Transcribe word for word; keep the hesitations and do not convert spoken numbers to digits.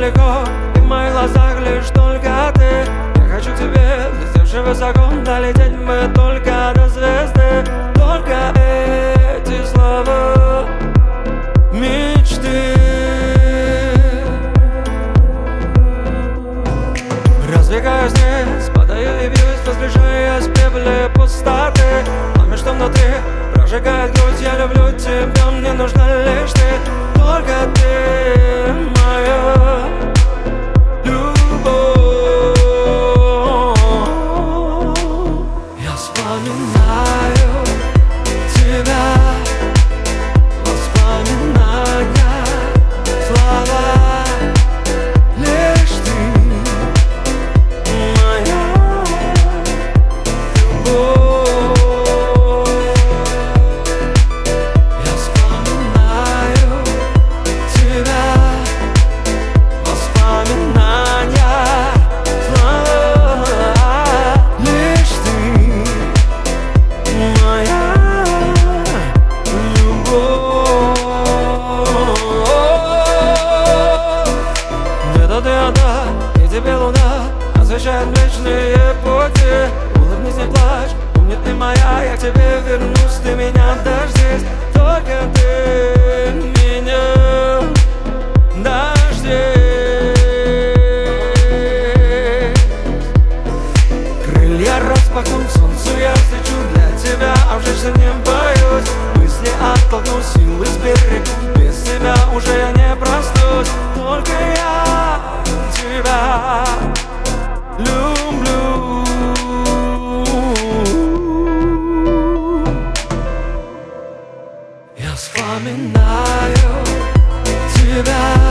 далеко, и в моих глазах лишь только ты. Я хочу к тебе, летевший высоко, долететь мы только до звезды. Только эти слова мечты. Раздвигаюсь вниз, падаю и бьюсь, возвращаясь в пепле пустоты. Пламя, что внутри, прожигает грудь. Я люблю тебя, мне нужна лишь ты. Только ты моя любовь. Я вспоминаю тебя, воспоминания, слова. Лишь ты моя любовь. Я вспоминаю тебя, воспоминания, слова. Лишь ты моя любовь. Где-то ты одна, и тебе луна освещает млечные пути. Улыбнись, не плачь, помни, ты моя. Я к тебе вернусь, ты меня дождись. Только ты меня дождись. Крылья распахнут, солнцу я встречу для тебя, обжечься не боюсь. Мысли оттолкну, силы сберегу, без тебя уже я не проснусь. Только я тебя люблю. Я вспоминаю тебя,